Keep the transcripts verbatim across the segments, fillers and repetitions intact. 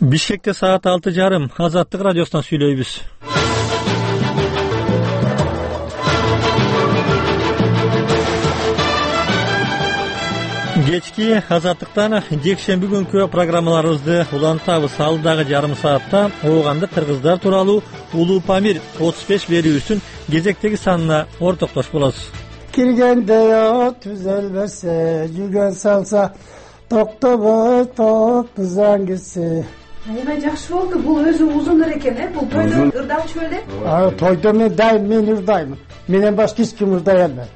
Бишкекте саат алты жарым Азаттык радиосунан сүйлөйбүз. Кечки Азаттыктан жекшемби күнкү программаларыбызды улантабыз. Алдагы жарым саатта оогандык кыргыздар тууралуу Улуу Памир отуз беш берүүбүздүн кезектеги санына ортоктош болосуз. Киргенде от түзелбесе, жүгөн салса токтобой токтуз аңгиси. Эме жакшы болду, бул өзү узун экен, э? Бул тойдо ырдабычы беле? А, тойдо мен дайым мен ырдаймын. Менен башка эч ким ырдай албайт.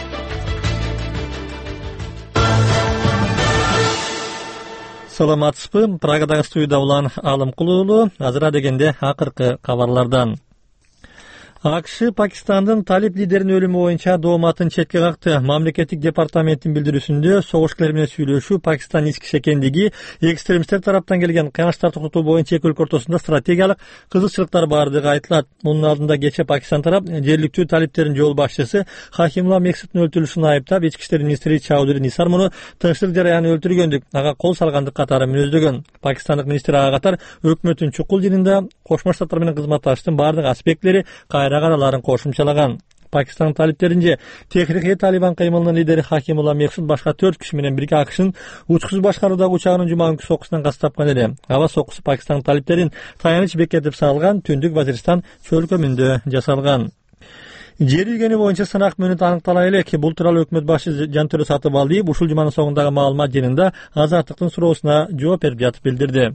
Саламатсызбы? Прагадагы студияда улан Алымкул уулу. Азыра дегенде акыркы кабарлардан. АКШ Пакистандын талип лидеринин өлүмү боюнча дооматын четке какты. Мамлекеттик департаменттин билдирүүсүндө согушкерлер менен сүйлөшүү Пакистан ички шекендиги экстремисттер тараптан келген кылмыштар токтотуу боюнча эки өлкө ортосунда стратегиялык кызыкчылыктар бардыгы айтылат. Мунун алдында кечээ Пакистан тарап жергиликтүү талиптердин жол башчысы Хакимулла Мексуттун өлтүрүлүшүн айыптап, ички иштер министри Чаудыри Нисар муну тынчтык жараянын өлтүргөндүк, ага кол салгандык катары мүнөздөгөн. Пакистандык министр ага катар өкмөттүн чукул жыйынында Кошмо Штаттар менен кызматташтын бардык аспекттери караларын кошумчалаган. Пакистан талиптеринче техрихи Талибан кыймылынын лидери Хакимулла Мексут башка төрт киши менен бирге АКШнын учкусуз башкаруудагы учагынын жума күнкү соккусунан каза тапкан эле. Аба соккусу Пакистан талиптерин таяныч бекетип салган Түндүк Вазиристан чөлкөмүндө жасалган. Жер үйгөнү боюнча сынак мөөнөтү аныктала элек. Бул тууралуу өкмөт башчы Жантөрө Сатыбалдиев ушул жуманын соңундагы маалымат жыйынында Азаттыктын суроосуна жооп берип жатып билдирди.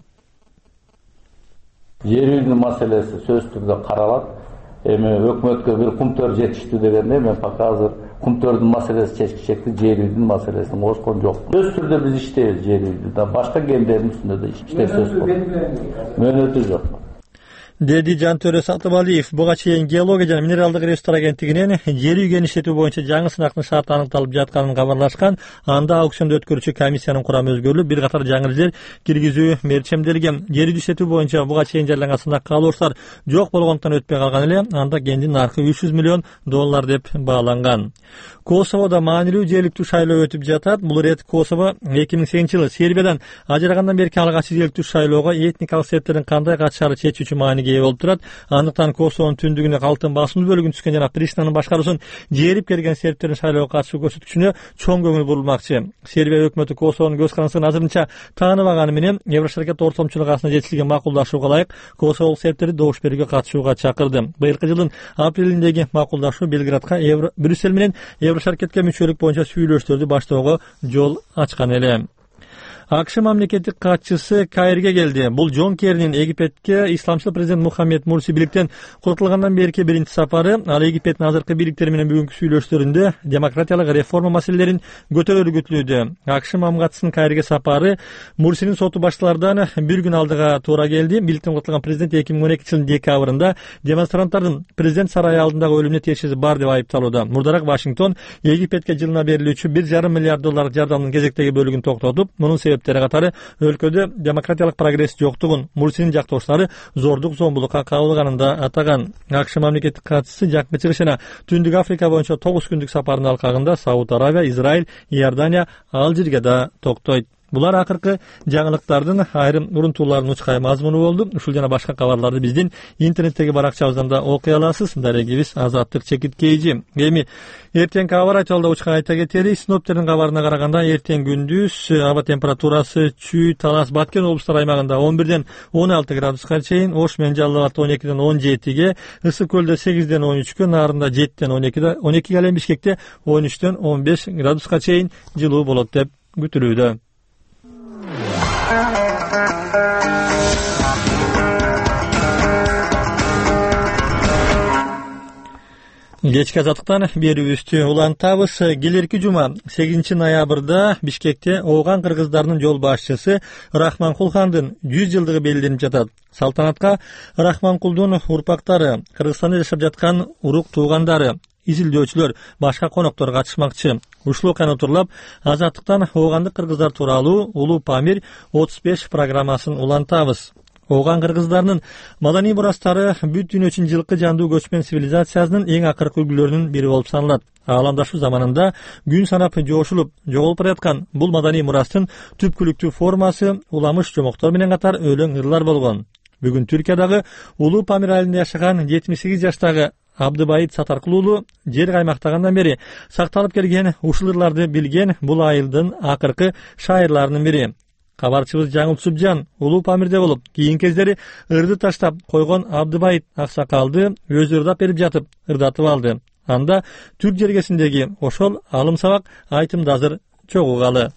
Жер үйдүн маселеси сөзсүз түрдө каралат. Эми өкмөткө бир кумтөр жетиштүү дегенде мен пока азыр кумтөрдүн маселеси чечкичекти, жер үйдүн маселесин кошкон жокмун. Сөзсүз түрдө биз иштейбиз жер үйдү да, башка кемдердин үстүндө да иштер сөз болот. Мөөнөтү жок. Деди Жантөрө Сатыбалиев. Буга чейин Геология жана минералдык ресурстар агенттигинен жер үйгөн иштетүү боюнча жаңы сынактын шарты аныкталып жатканын кабарлашкан. Анда аукционду өткөрүүчү комиссиянын курамы өзгөрүлүп, бир катар жаңы ирлер киргизүү мерчемделген. Жер үйдү иштетүү боюнча буга чейин жарыяланган сынак калыштар жок болгондуктан өтпөй калган эле. Анда кендин наркы үч жүз миллион доллар деп бааланган. Косоводо маанилүү жергиликтүү шайлоо өтүп жатат. Бул рет Косово эки миң сегизинчи жылы Сербиядан ажырагандан берки алгач жергиликтүү шайлоого этникалык септердин кандай катышары чечүүчү мааниге ээ болуп турат. Андыктан Косовонун түндүгүнө калктын басымдуу бөлүгүн түшкөн жана Приштинанын башкаруусун жээрип келген сербтердин шайлоого катышуу көрсөткүчүнө чоң көңүл бурулмакчы. Сербия өкмөтү Косовонун көз карандысын азырынча тааныбаганы менен Еврошаркет ортомчулук арасында жетишилген макулдашууга ылайык косоволук сербтерди добуш берүүгө катышууга чакырды. Быйылкы жылдын апрелиндеги макулдашуу Белградка Брюссель менен Еврошаркетке мүчөлүк боюнча сүйлөшүүлөрдү баштоого жол ачкан эле. АКШ мамлекеттик катчысы Каирге келди. Бул Джон Керринин Египетке исламчыл президент Мухаммед Мурси бийликтен куртулгандан берки биринчи сапары. Ал Египеттин азыркы бийликтери менен бүгүнкү сүйлөшүүлөрүндө демократиялык реформа маселелерин көтөрүүрү күтүлүүдө. АКШ мамгатчысынын Каирге сапары Мурсинин соту башталардан бир күн алдыга туура келди. Бийликтен куртулган президент эки миң он экинчи жылдын декабрында демонстранттардын президент сарайы алдындагы өлүмүнө тиешеси бар деп айыпталууда. Мурдараак Вашингтон Египетке жылына берилүүчү бир жарым миллиард доллар жардамдын кезектеги бөлүгүн токтотуп, мунун себептери катары өлкөдө демократиялык прогресс жоктугун, Мурсинин жактоочулары зордук зомбулукка кабылганын да атаган. АКШ мамлекеттик катчысы жакынкы чыгыш жана Түндүк Африка боюнча тогуз күндүк сапарынын алкагында Сауд Арабия, Израиль, Иордания, Алжирге да токтойт. Булар акыркы жаңылыктардын айрым урунтууларынын учкай мазмуну болду. Ушул жана башка кабарларды биздин интернеттеги баракчабыздан да окуй аласыз. Дарегибиз Азаттык чекиткейжи. Эми эртең кабар айтылды учкай айта кетели. Синоптиктердин кабарына караганда эртең күндүз аба температурасы Чүй, Талас, Баткен облустар аймагында он бирден он алты градуска чейин, Ош менен Жалал абадта он экиден он жетиге, Ысык көлдө сегизден он үчкө, Нарында жетиден он экиге, ал эми Бишкекте он үчтөн он беш градуска чейин жылуу болот деп күтүлүүдө. Кечки Азаттыктан берүүбүздү улантабыз. Келерки жума сегизинчи ноябрда Бишкекте ооган кыргыздарынын жол башчысы Рахманкулхандын жүз жылдыгы белгиленип жатат. Салтанатка Рахманкулдун урпактары, Кыргызстанда жашап жаткан урук туугандары, изилдөөчүлөр, башка коноктор катышмакчы. Ушул окуяны тууралап Азаттыктан оогандык кыргыздар тууралуу Улуу Памир отуз беш программасын улантабыз. Оған кыргыздарынын маданий мурастары бүт дүйнө үчүн жылкы жандуу көчмөн цивилизациясынын эң акыркы үлгүлөрүнүн бири болуп саналат. Ааламдашуу заманында күн санап жошулуп жоголуп бараткан бул маданий мурастын түпкүлүктүү формасы уламыш жомоктор менен катар өлөң ырлар болгон. Бүгүн Түркиядагы Улуу Памир айылында жашаган жетимиш сегиз жаштагы Абдыбайыт Сатаркул уулу жер каймактагандан бери сакталып келген ушул ырларды билген бул айылдын акыркы шайырларынын бири. Кабарчыбыз Жаңыл Субжан Улуу Памирде болуп, кийин кездери ырды таштап койгон Абдыбайыт аксакалды өзү ырдап берип жатып ырдатып алды. Анда Түрк жергесиндеги ошол алым сабак айтымды азыр чогугалы.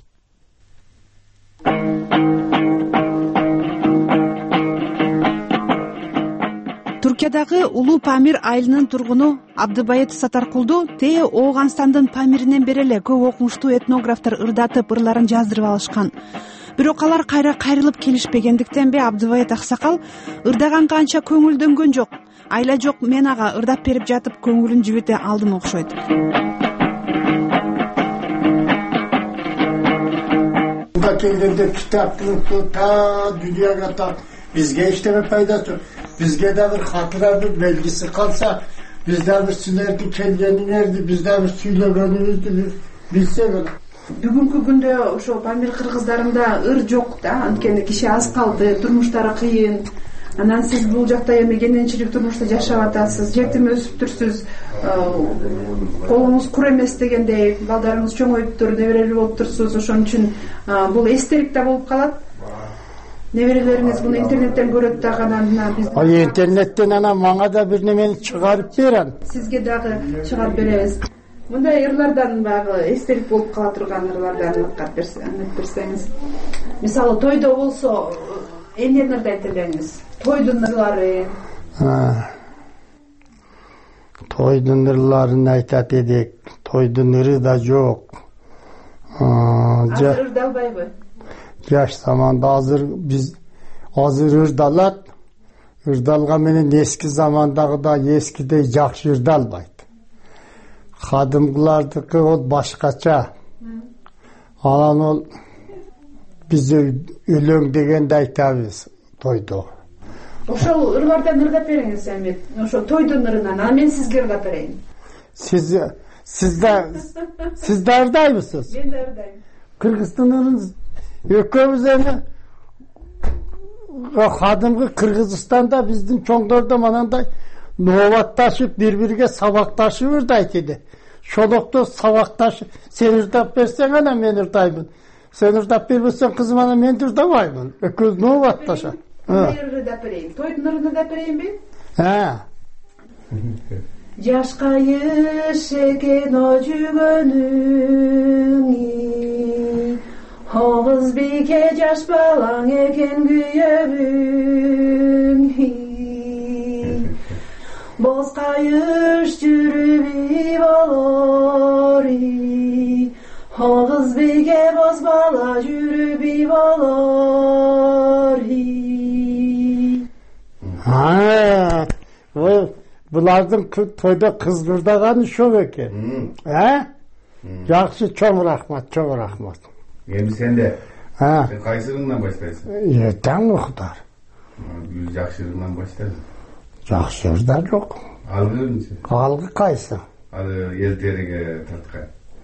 Түркиядагы Улуу Памир айылынын тургуну Абдыбайыт Сатаркулду тээ Ооганстандын Памиринен бери эле көп окумуштуу этнографтар ырдатып ырларын жаздырып алышкан. Бирок алар кайра кайрылып келишпегендиктен бе Абдыбайыт аксакал ырдаганга анча көңүлдөнгөн жок. Айла жок, мен ага ырдап берип жатып көңүлүн жибите алдым окшойт. Буда келгенде китаптын та дүйнөгө та бизге эчтеме пайдасы жок. Бизге да бир хатыранын белгиси калса, биз да бир силердин келгениңерди, биз да бир сүйлөгөнүбүздү билсек эле. Бүгүнкү күндө ошо Памир кыргыздарында ыр жок да, анткени киши аз калды, турмуштары кыйын. Анан сиз бул жакта эми кененчилик турмушта жашап атасыз, жетим өсүптүрсүз, колуңуз кур эмес дегендей, балдарыңыз чоңоюптур, неберелүү болуптурсуз. Ошон үчүн бул эстелик да болуп калат. Неберелериңиз буну интернеттен көрөт дагы, анан биз Ой, интернеттен анан мага да бир немени чыгарып берем. Сизге дагы чыгарып беребиз. Мындай ырлардан багы эстелик болуп кала турган ырлардан аткарып берсеңиз. Мисалы тойдо болсо эмнени ырдайт элеңиз? Тойдун ырлары. Тойдун ырларын айтат эдик. Тойдун ыры да жок. Азыр ырдалбайбы? Жаш заманда азыр биз азыр ырдалат. Ырдалган менен эски замандагыдай эскидей жакшы ырдалбайт. Кадымкылардыкы ол башкача. Анан ол биз өлөң дегенди айтабыз тойдо. Ошол ырлардан ырдап бериңиз эми. Ошо тойдун ырынан, а мен сизге ырдап берейин. Сиз сиз да сиз да ырдайбысыз? Мен да ырдайм. Кыргызстан ырын экөөбүз эми кадымкы Кыргызстанда биздин чоңдордо манандай нообатташып бири-бириге сабакташып ырдайт эди. Шолокто сабакташып, сен ырдап берсең анан мен ырдаймын. Сен ырдап бербесең кызым анан мен ырдабаймын. Экөөбүз нообатташат. Ырдап берейин. Тойдун ырын ырдап берейинби? Ha. Жашкайыш экен ожүгөнүң, Оғыз бике жаш балаң экен күйөөүң. Боз кайыш жүрүбү болор, Оғыз бике боз бала жүрүбү болор. Ha. Bulardın toyda kızdırdağını şov eken. He? Жақсы, çok rahmat, çok rahmat. Endi sen de. Ha. Sen qaysı ırından başlaysın? Yeten muhtar. Yüz жақсы ırından başladın. Жақсы ırdan yok. Algı mısın? Algı kaysı. Adı elterige tatkan.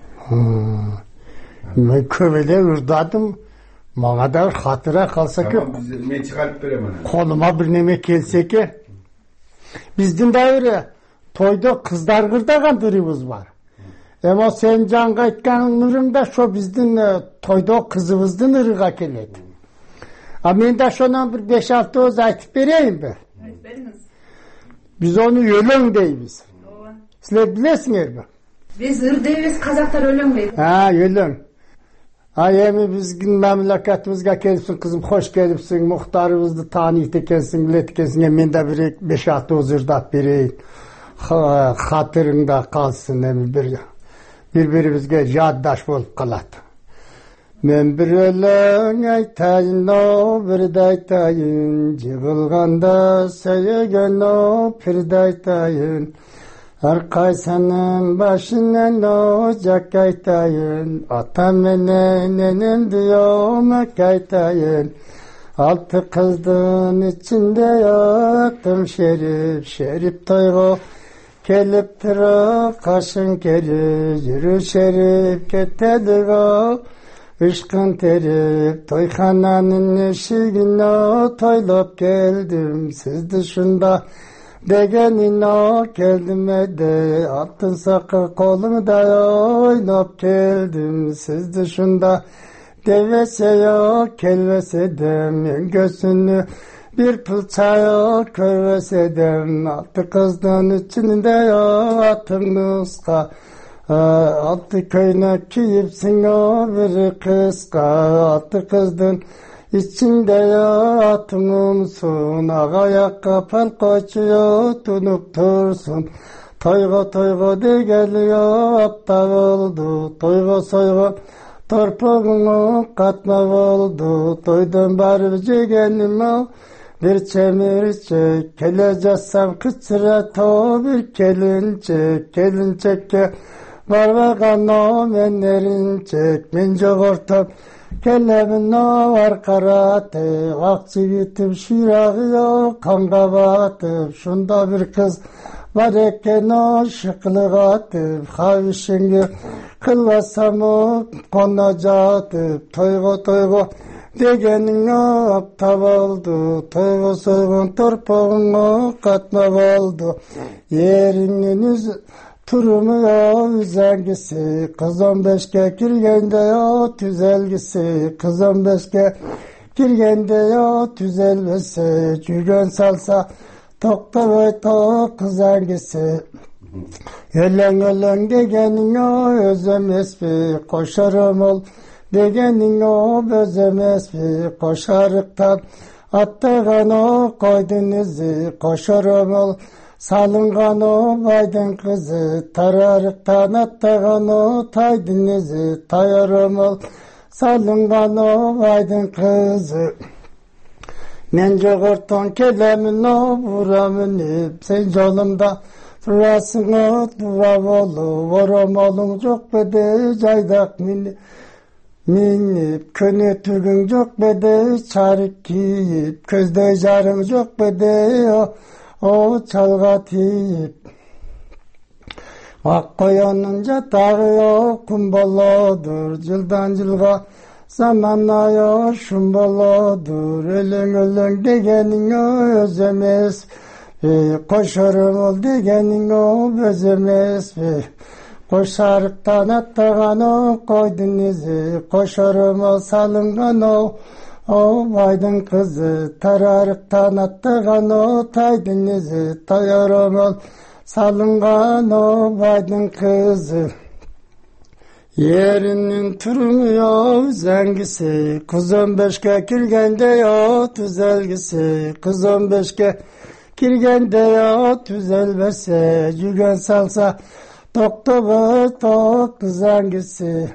Ben kövede ırdadım. Bana da hatıra kalsa ki. Tamam, biz, ben çıkarıp verem ana. Koluma bir neme gelse ki. Bizden de öyle toyda kızlar kırdagan durumuz var. Ama sen can kaytkan nırında şu bizden toyda kızımızdan ırıga geledi. Ama ben de şuna bir beş altı öz aytıp vereyim ben. Biz onu ölüm deyiz. Sizler bilesiniz mi? Biz ır deyiz, Kazaklar ölüm deyiz. Ha, ölüm. Ay emi bizgin memleketimizge gelipsin kızım, hoş gelipsin, muhtarımızdı tanıyıp ekensin, bilet ekensin, men de bir beş altı uzırdat bireyim, hatırında kalsın emi bir, birbirimizge yaddaş bolup kalat. Men bir ölün aytayın o, bir de aytayın, jığılganda söylegen o, bir de aytayın. Her kaysanın başından ocak aytayın, atam menen nenem diyor mek aytayın. Altı kızdın içinde yaktım şerif, şerif toygu kelip tıra kaşın keri, yürü şerif kettedik o, ışkın terip, toyxananın eşigine toylap geldim, siz dışında degenine geldim ede, altın sakı kolumda oynap geldim, siz dışında devese yok, kelvese dem, gözünü bir pılçaya körvese dem, altı kızdan içinde yok, atın nuska, altı köyüne kiyipsin o bir kızka, altı kızdan içinde yok, atın umsun, ağaya kapal koçuyor, tunup tursun, toygo toygo de geliyor, aptal oldu, toygo soygo, torpağını katma oldu, toydan barıp jegenim o, bir çemirçek, keleceksem kıçıra to bir kelinçek, kelinçekke varvagan o menlerinçek, men jogortop, kelemin o var karate, akçı gitip şirağıyor, kanga batıp, şunda bir kız var eken o şıklık atıp, havişingi kılvasam o konacatıp, toygo toygo degenin o aptal oldu, toygo soygun torpağın o katma oldu, yerinin yüzü turumu o üzengisi, kız on beşke girgende o tüzelgisi, kız on beşke girgende o tüzelgisi, cügen salsa tokta ve tok kız hangisi, ölen ölen degenin o özemez mi, koşarım ol degenin o özemez mi, koşarıktan attığın o koydun izi, koşarım ol salıngan o baydın kızı, tararıktan attığın o taydın izi, tayarım ol salıngan o baydın kızı. Men jogorton kelemin o buramın ip, sen yolumda durasın o dura bolu, vorom olun çok bede jaydak min, minip, könü tügün çok bede çarık kiyip, közde jarın çok bede o, o çalga tiyip. Ak koyanınca dağı o kumbaladır, cıldan cılga zamanla yo şumbaladır, ölün ölün degenin o özemez, e, koşarım ol degenin o özemez, e, koşarıktan attığın o koydun izi, koşarım ol salıngan o, o baydın kızı, tararıktan attığın o taydın izi, tayarım ol salıngan o baydın kızı. Yerinin turmuyor zengisi, kız on beşke kirgende yo tüzelgisi, kız on beşke kirgende yo tüzelbese, yügen salsa tokta ve tok kız hangisi.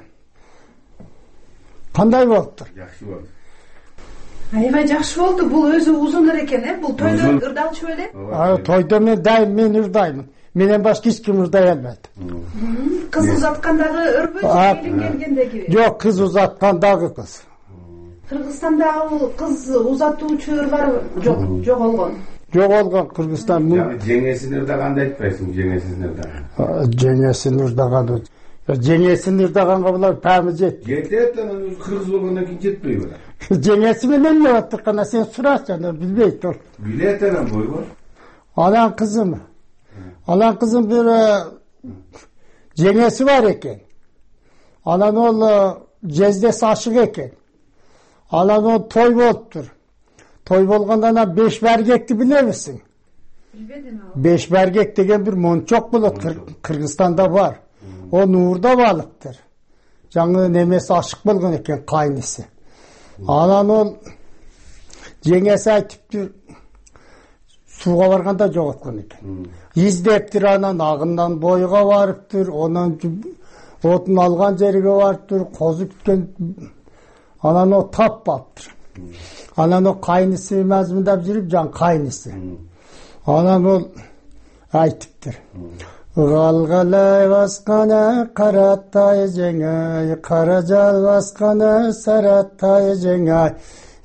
Kanday boluptur? Yaxşı boldu. Ayva жақсы болды. Бұл өзі uzundur eкен, e? Бұл тойда ырдалчу эле? Toyda men daim men ырдаймын. Менен башка эч ким ырдай албайт. Кыз узаткандагы өрбөйт, келин келгендеги. Жок, кыз узаткандагы кыз. Кыргызстандагы кыз узатуучулар бар, жок, жоголгон. Жоголгон Кыргызстан. Yani jеңесин ырдаганда айтпайсың, жеңесин ырдаган. Жеңесин ырдаган. Жеңесин ырдаганга булар памы жет. Жетет, анан кыргыз болгондон кийин жетпей барат. Жеңеси менен эле отургана сен сурасың, билбейт ол. Билет анан бойгон. Анан кызым. Alan kızın bir e, jengesi var eken. Alan ol cezdesi aşık eken. Alan ol toy boluptur. Toy bolgandan beş bergekti bilir misin? Bilmedim o. Beş bergek degen bir monçok bulut Kır, Kırgızistan'da var. Hmm. O Nur'da balıktır. Canı nemesi aşık bolgan eken kaynısı. Hmm. Alan ol jengesi aytıptır. Suga barganda jogotkan eкен. İzdeptir anan agından boyga barıptır, ondan otun algan jeriге barıptır, kozu tutken anan o tap baptır. Anan o kaynısı mezmundap жүрүп jan kaynısı. Anan ol aytıptır. Galgalay baskana karatay jengay, karajal baskana saratay jengay,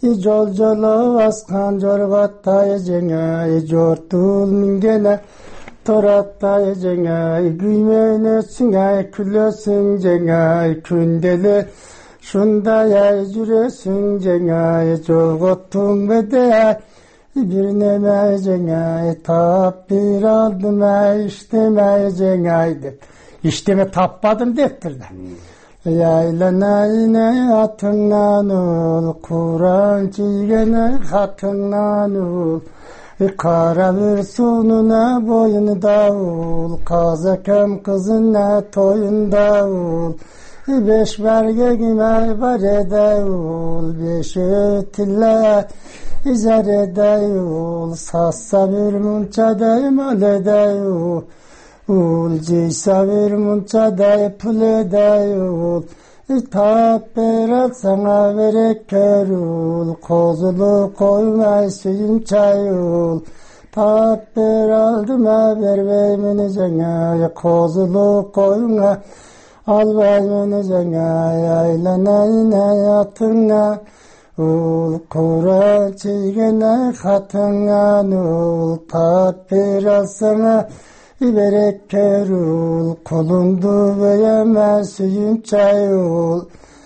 жол жоло баскан жорготтай жеңе жортул мингене тораттай жеңе күймөнөсүң ай күлөсүң жеңе күнделе шундай ай жүрөсүң жеңе жолготтуң беде бир неме жеңе тап бир алдым ай иштеме жеңе деп иштеме таппадым дептир да Yaylanayne atından ol, Kur'an çiğene hatından ol. Kara bir sununa boyunda ol, Kazakem kızına toyunda ol. Beş bergegime barede ol, Beş ötille izarede ol, Sassa bir munçada malede ol. Ul cisa bir munçada puleda ol, Tap beral sana verek kör ol, Kozulu koymay suyun çay ol. Tap beraldıma vermeymini cengay, Kozulu koyma almaymini cengay, Aylanayın hayatına ol, Kur'an çiğene hatından ol. Tap beral sana verek kör ol, kolundu veremez suyun çay ol.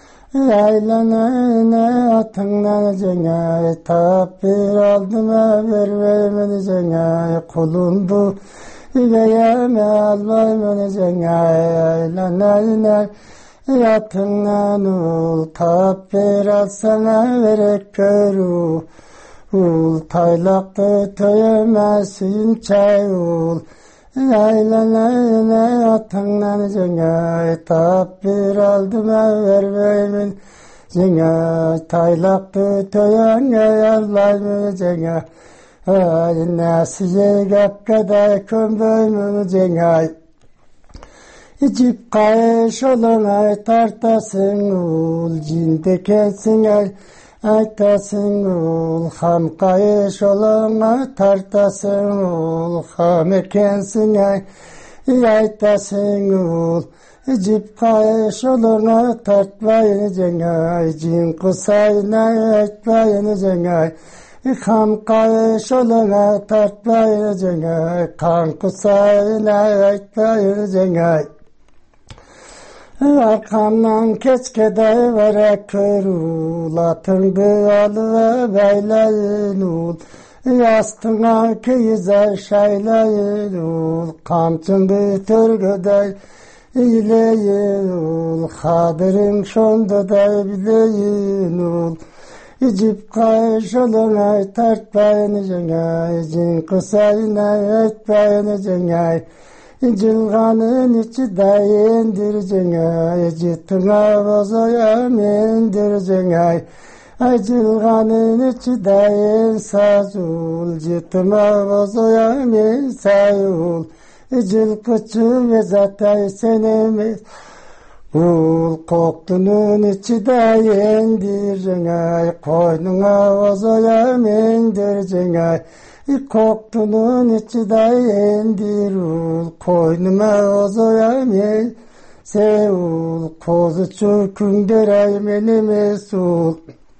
Aylanayne atından cengay, tap bir aldıma vermemeni cengay, kolundu veremez almaymeni cengay. Aylanayne atından ol, tap bir alsana verek kör ol. Ol taylaktı töyemez suyun çay ol. Aylanayne atından cengay, tap bir aldıma vermeyin cengay, Taylaktı töyenge almayın cengay, Ay nasiye gapkada kömböymün cengay. İcip kayış olun ay tartasın ol, Cinde kelsin ay aytasın ol, Ham kayış olun ay tartasın ol, Ham ekensin ay aytasın ol. Cip kayış olun ay tartmayın cengay, Cin kusayın ay aytmayın cengay. Ham kayış olun ay tartmayın cengay, Kan kusayın ay aytmayın cengay. Arkamdan keçkede verek kör ol, Atındı alıve beyleyin ol. Yastığına kıyıza şaylayın ol, Kamçındı törgöde ileyin ol. Hadırın şonda da bileyin ol. İcip kayış olun ay tartmayın cengay, Cin kusayın ay aytmayın cengay. Cilganın içi dayındır cengay, Citına bozoya mendir cengay. Cilganın içi dayın sazul, Citına bozoya men sayul. Cil kıçı ve zatay senemiz, Ul koktunun içi dayındır cengay, Koynuna bozoya mendir cengay. Koktunun içi dayındır ol, Koynuma ozoya men sevul. Kozu çökündür ay benim esul.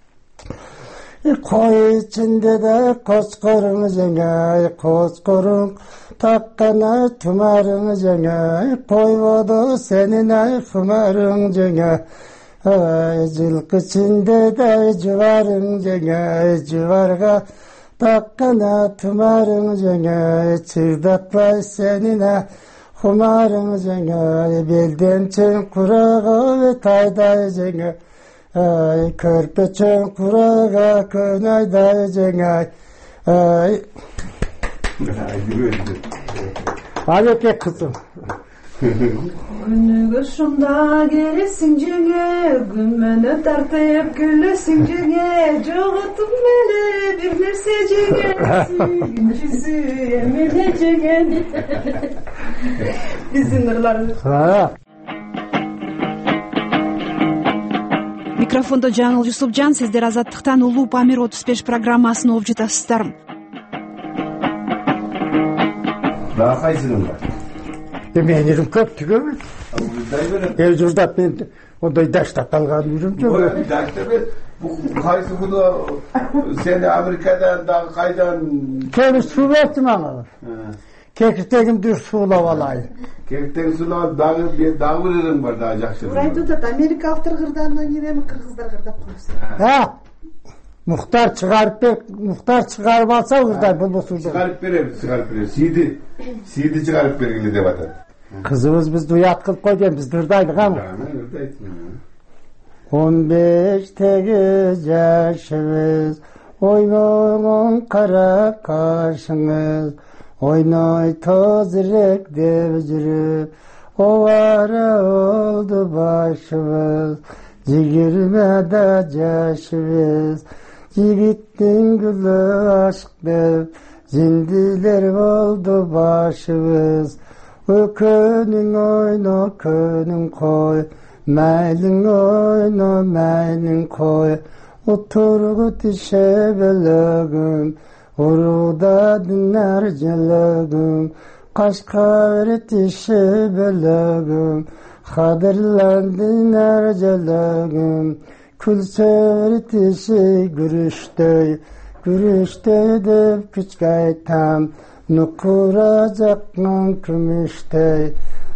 Koy içinde de koçkorun cengay, Koçkorun takkana tumarın cengay, Koyvodu senin ay kumarın cengay. Ay cilk içinde de civarın cengay, Civarga takkana tumarın cengay, Çırdatpay senine kumarın cengay. Belden çen kurağa ve tayday cengay, Ay körpe çen kurağa könayday cengay. Ay Abi kızım. Günüge şunda gelesin jenge, Gümeni tartıp gülesin jenge, Joğutum mele bir nerse jenge, Suyuncusu emine jenge. Bizim ırlarımız. Микрофондо Жаңыл Жусупжан, сиздер Азаттыктан Улуу Памир отуз беш программасын угуп жатасыздар. Daha kaysının var? Менің көп түгел. Дай берем. El jurdap men onday daşta kalgan yürüm Bu yok. bir dakika bir Bu kaysı bunu seni Amerika'dan da kaydan Kemi su verdim ama. Kekirtegim düz suğulap alayım. Kekirtegim suğulap dağı bir dağı veririm var daha jakşı. Burayı da Amerikalılar kırdandan yine mi Kırgızlar kırdap koysun? Ha. Muhtar çıkarıp ver, muhtar çıkarıp alsa hırday bulma suyu. Çıkarıp verir, çıkarıp verir. Sidi, sidi çıkarıp verir de vatan. Kızımız biz duyat kılıp koyduğum biz hırdaydık ama. On beş tekiz yaşımız, oynayan kara kaşınız, oynay tozirek devcirip, ovara oldu başımız, yigirmede yaşımız, yigittin gülü aşk dev, zindiler oldu başımız, ökünün oyna könün koy, Məylin oyna, məylin koy, oturgu dişe belögüm, uruda dinler celögüm, kaşkar dişe belögüm, kadirlen dinler celögüm, külsör dişi gürüştöy, gürüştöy dep küçkaytam, nukuracakman kümüştöy,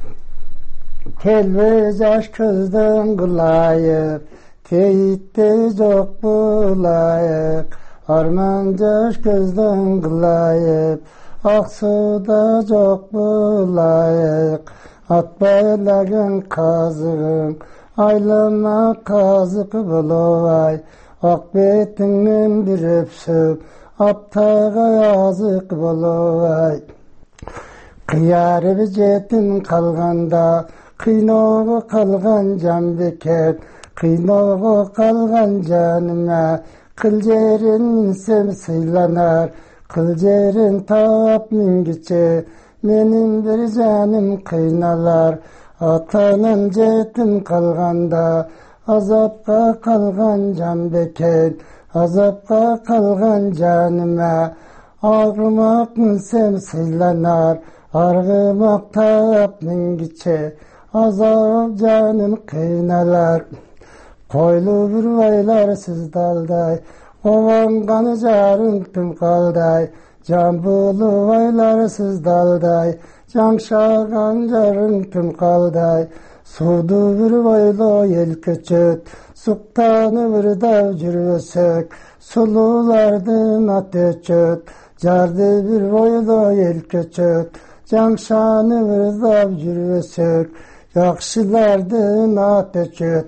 Telvez aşk közden gılayık, teyitte çok bulayık, armanca aşk gözden gılayık, aksuda çok bulayık, atbaylagan kazığım, aylama kazık bulovay, akbetinden bir öpsüp, aptağa yazık bulovay. Kıyarı bir jetim kalganda, Kıynoğu kalgan can beket, kıynoğu kalgan canıma, kılcerin minsem sıylanar, kılcerin tap mingiçe, benim bir canım kıynalar, atanın jetim kalganda, azapka kalgan can beket, azapka kalgan canıma, ağrımak minsem sıylanar, argımak tap mingiçe, azap canım kıynalar, koylu bir vaylarsız dalday, ovan kanı carın tüm kalday, can bulu vaylarsız dalday, can şagan carın tüm kalday, sudu bir vaylo yel köçöt, suktanı bir dav cürüsök, sululardın ateçöt, cardı bir vaylo yel köçöt, can şanı bir dav cürüsök, Yakşılardan ateçöt.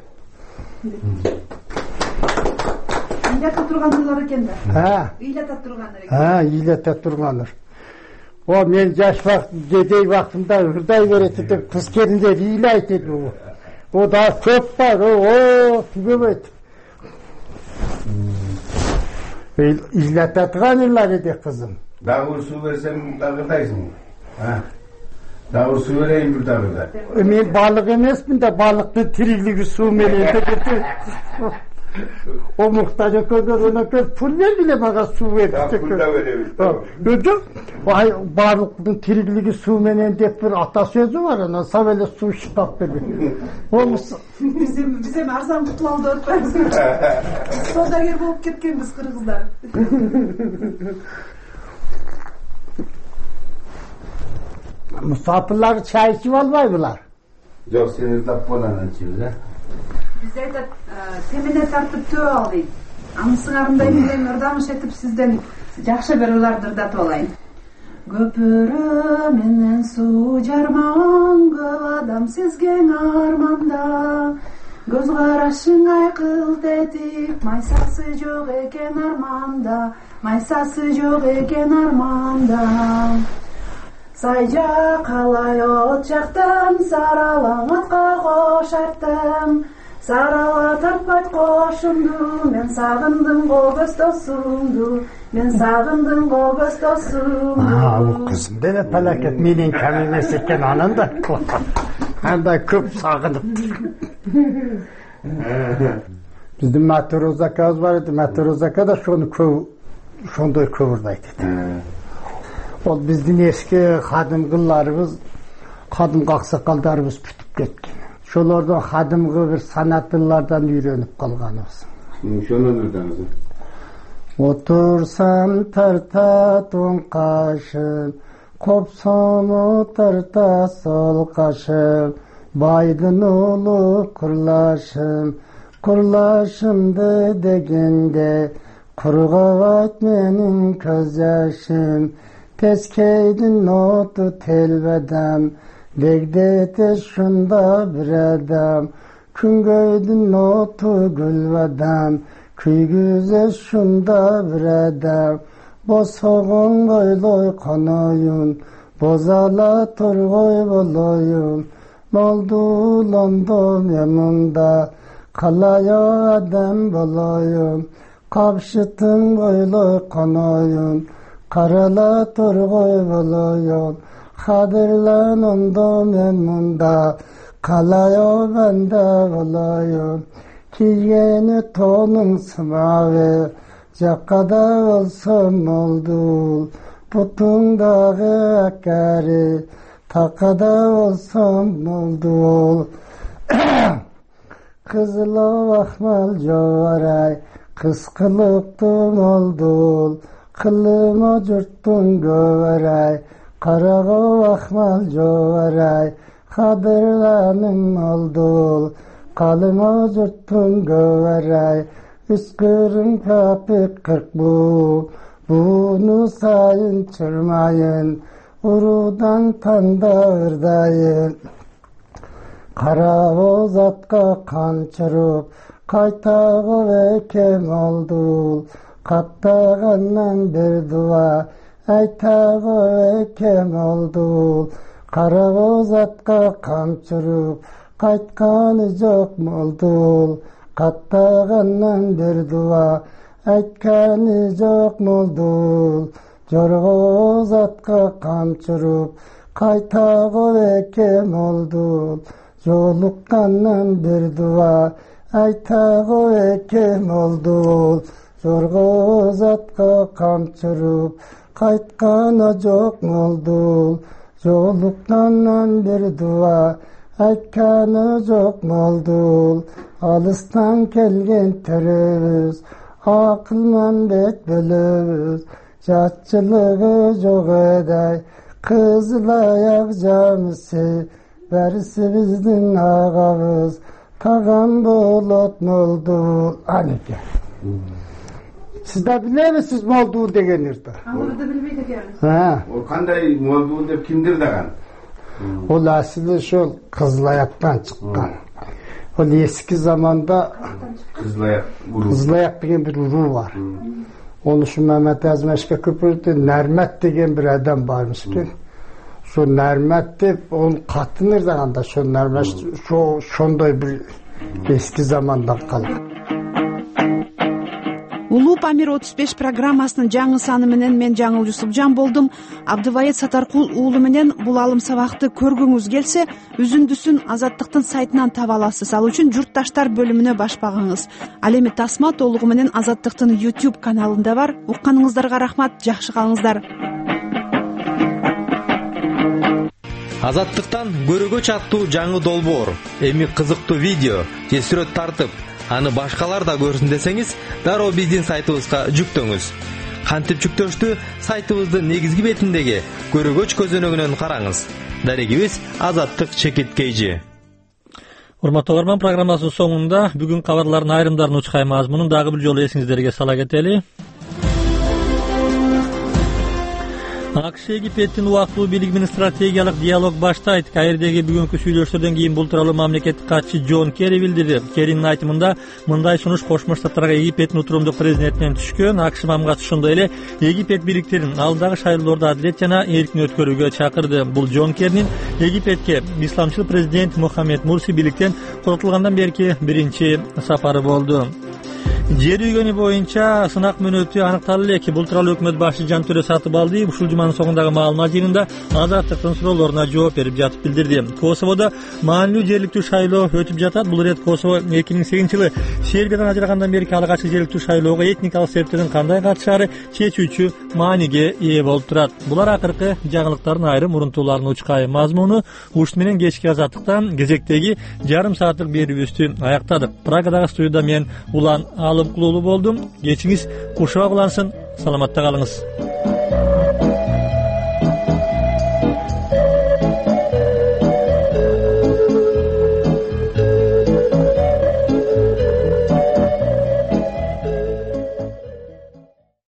İylete turganlar eкен da. Ha. İylete turganlar eкен. Ha, iylete turganlar. O men yaş vakt, gedey vaktımda hırday veretip kız gelince iyile aytedi o. O daha çok var, o, o, tübemet. İllete turganlar edi kızım. Dağır su versem dağırdaysın. Ha. Dağır su vereyim bir dağırda. Men balık emasmın da balıkta tirikligi su menende getir. O muhtaca kögör ona köz pul ver bile bana su ver. Pul da verelim. Ödüm. Vay balıkın tirikligi su menende bir atasözü var ona. Savele su şitap dedi. Olmuş. Bizim bizim arzan kutlandı ötmez. Sodager bolup ketkenbiz Kırgızlar. Musafirler çay içip almaydılar. Yok seni de polanın içiyoruz ha. Biz aytat temene tartıp tö alayım. Anısыңарымдай менен ырдамыш этип сизден жакшы бир ыларды ырдатып алайын. Көпүрө менен суу жарман көп адам сезген арманда. Көз карашың айкыл тетик, майсасы жок экен арманда, майсасы жок экен арманда. Сайжа калай от жактым, саралаң атка кошартым. Sarala tartpat koşumdu, men sağındım go göz dostumdu, men sağındım go göz dostumdu. Aa, o kızım da ne felaket, menen kamemesi eken anan da. Anda köp sağınıptır. Bizim Matrozaka'mız var idi, Matrozaka da şonu köv, şondoy kövürdaydı. O bizden eski hadım kıllarımız, hadım kaksakaldarımız bütüp ketken. Şolardan hadımgı bir sanatlardan öğrenip kalganız. Şonu nereden? Otursam tartatın kaşın, kopsam o tarta sol kaşım, baydın oğlu kurlaşım, kurlaşımdı degende, kurgavat menin köz yaşım, peskeydin otu telvedem, degdete şunda bir adam, küngöydün otu gülvedem, küygüze şunda bir adam, bosoğun goyloy kanayın, bozala turgoy boloyun, moldu london yanında, kalaya adam boloyun, kapşıtın goyloy kanayın, karala turgoy boloyun, hadırlan ondon yanında, kalaya bende boloyun, kiygeni tonun sımağı, Jakada olsam oldu, putun dağı akari, takada olsam oldu. Kızılı vakmal jovaray, kıskılıktım oldu, kılıma cürttun göveray, karağı vakmal jovaray, kadırlanım oldu, kalıma cürttun göveray, üskürüm kapı kırk bu, bunu sayın çırmayın, urudan tandağırdayın. Karaboz atka kan çırıp, kaytağı ve kem oldu, kattağından bir dua, aytağı ve kem oldu. Karaboz atka kan çırıp, kaytkanı çok oldu, kattağından bir dua, aytkanı çok oldu. Jorgoz atka kamçırıp, kaytağı ve kem oldu. Yolukkandan bir dua, aytağı ve kem oldu. Jorgoz atka kamçırıp, kaytkana çok oldu. Yolukkandan bir dua, aytkanı çok oldu. Alıstan kelgen teröz, akılman bet bölöz, Çatçılığı çok eday, kızılayak camisi, verisi bizden ağabız, tağam bulut moldu, anike. Siz de bilir misiniz moldu degenirdi? Anları da bilmeydik yani. Ha. O kanday moldu dep kimdir dagan? O aslında şu Kızılayak'tan çıkan. O eski zamanda Kızılayak uru. Kızılayak degen bir uru var. Onu şu Mehmet Ezmeşke Köprü'de Nermet degen bir adam varmış ki. Şu Nermet deyip onun katınır da şu Nermet şu şonday bir eski zamandan kalıp. Улуу Памир отуз беш программасынын жаңы саны менен мен Жаңыл Жусупжан болдум. Абдыбайыт Сатаркул уулу менен бул алым сабакты көргүңүз келсе, үзүндүсүн Азаттыктын сайтынан таба аласыз. Ал үчүн журтташтар бөлүмүнө баш багыңыз. Ал эми тасма толугу менен Азаттыктын YouTube каналында бар. Укканыңыздарга рахмат, жакшы калыңыздар. Азаттыктан көрөгөч аттуу жаңы долбоор, эми кызыктуу видео же сүрөт тартып, аны башкалар да көрсүн десеңиз, дароо биздин сайтыбызга жүктөңүз. Кантип жүктөштү? Сайтыбыздын негизги бетиндеги көрөгөч көзөнөгүнөн караңыз. Дарегибиз Азаттык чекиткейжи. Урматтуу угарман, программасынын соңунда бүгүн кабарлардын айрымдарын учкай мазмунун дагы бир жолу эсиңиздерге сала кетели. АКШ Египеттин убактылуу бийлиги менен стратегиялык диалог баштайт. Каирдеги бүгүнкү сүйлөшүүлөрдөн кийин бул тууралуу мамлекеттик катчы Джон Керри билдирди. Керринин айтымында мындай сунуш Кошмо Штаттарга Египеттин утурумдук президентинен түшкөн. АКШ мамгат ошондой эле Египет бийликтерин алдагы шайлоолорду адилет жана эркин өткөрүүгө чакырды. Бул Джон Керринин Египетке исламчыл президент Мухаммед Мурси бийликтен коротулгандан берки биринчи сапары болду. Жер үйгөнү боюнча сынак мөөнөтү аныкталды элек. Бул тууралуу өкмөт башчы Жантөрө Сатыбалдиев ушул жуманын соңундагы маалымат жыйынында Азаттыктын суроолоруна жооп берип жатып билдирди. Косоводо маанилүү жергиликтүү шайлоо өтүп жатат. Бул ирет Косово эки миң сегизинчи жылы Сербиядан ажырагандан берки алгачкы жергиликтүү шайлоого этникалык себептерден кандай катышаары чечүүчү мааниге ээ болуп турат. Булар акыркы жаңылыктардын айрым урунтууларынын учкай мазмуну. Ушут менен кечки Азаттыктан кезектеги жарым сааттык берүүбүздү аяктадык. Прагадагы студияда мен Улан маалым кылуулуу болдум. Кечиңиз кушак улансын. Саламатта калыңыз.